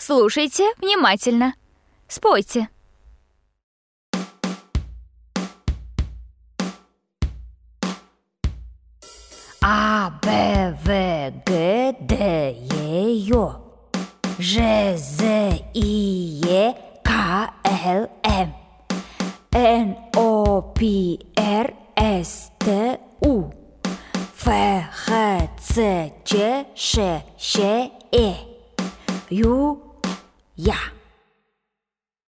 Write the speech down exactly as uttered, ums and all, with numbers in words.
Слушайте внимательно. Спойте. А, Б, В, Г, Д, Е, Ё, Ж, З, И, Е, К, Л, М, Н, О, П, Р, С, Т, У, Ф, Х, Ц, Ч, Ш, Щ, Э, Ю, Я.